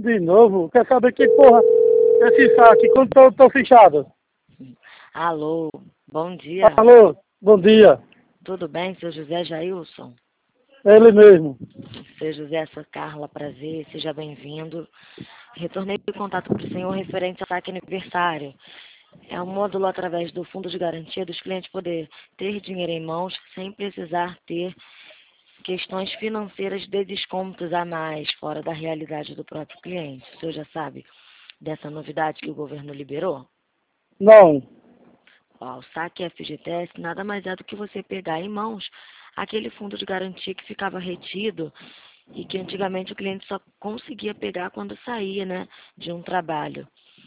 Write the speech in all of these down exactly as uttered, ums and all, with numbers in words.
De novo? Quer saber que porra é esse saque? Quando tô, tô fechado? Alô, bom dia. Alô, bom dia. Tudo bem, seu José Jailson? É ele mesmo. Seu José, sou Carla, prazer, seja bem-vindo. Retornei o contato para o senhor referente ao saque aniversário. É um módulo através do fundo de garantia dos clientes poder ter dinheiro em mãos sem precisar ter questões financeiras de descontos a mais, fora da realidade do próprio cliente. O senhor já sabe dessa novidade que o governo liberou? Não. Ó, o saque F G T S nada mais é do que você pegar em mãos aquele fundo de garantia que ficava retido e que antigamente o cliente só conseguia pegar quando saía, né, de um trabalho.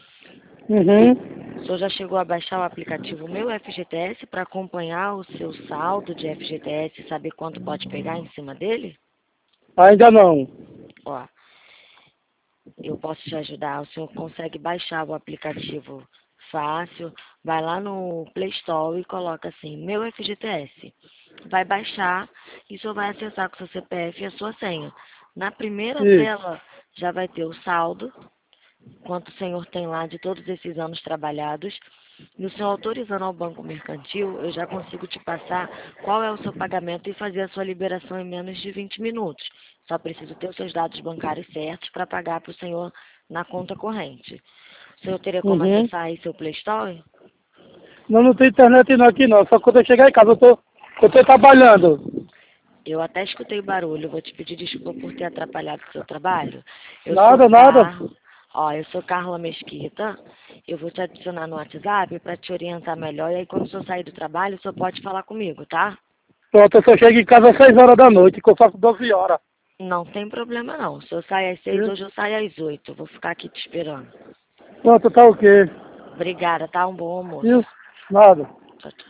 Uhum. O senhor já chegou a baixar o aplicativo Meu F G T S para acompanhar o seu saldo de F G T S e saber quanto pode pegar em cima dele? Ainda não. Ó, eu posso te ajudar. O senhor consegue baixar o aplicativo fácil, vai lá no Play Store e coloca assim, Meu F G T S. Vai baixar e o senhor vai acessar com seu C P F e a sua senha. Na primeira Isso. tela já vai ter o saldo, quanto o senhor tem lá de todos esses anos trabalhados. E o senhor autorizando ao banco mercantil, eu já consigo te passar qual é o seu pagamento e fazer a sua liberação em menos de vinte minutos. Só preciso ter os seus dados bancários certos para pagar para o senhor na conta corrente. O senhor teria como Uhum. acessar aí seu Play Store? Não, não tem internet não aqui não. Só quando eu chegar em casa, eu tô, eu tô trabalhando. Eu até escutei barulho, vou te pedir desculpa por ter atrapalhado o seu trabalho. Eu sou Nada, nada. Carla, ó, eu sou Carla Mesquita, eu vou te adicionar no WhatsApp para te orientar melhor, e aí quando o senhor sair do trabalho, o senhor pode falar comigo, tá? Pronto, eu só chego em casa às seis horas da noite, que eu faço doze horas. Não tem problema não, se eu sair às seis, Viu? hoje eu saio às oito, eu vou ficar aqui te esperando. Pronto, tá ok. Obrigada, tá? Um bom almoço. Viu? Nada. Tchau, tchau.